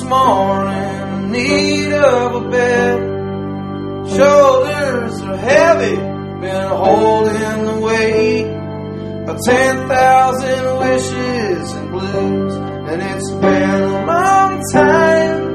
morning in need of a bed. Shoulders are heavy, been holding the weight of 10,000 wishes and blues. And it's been a long time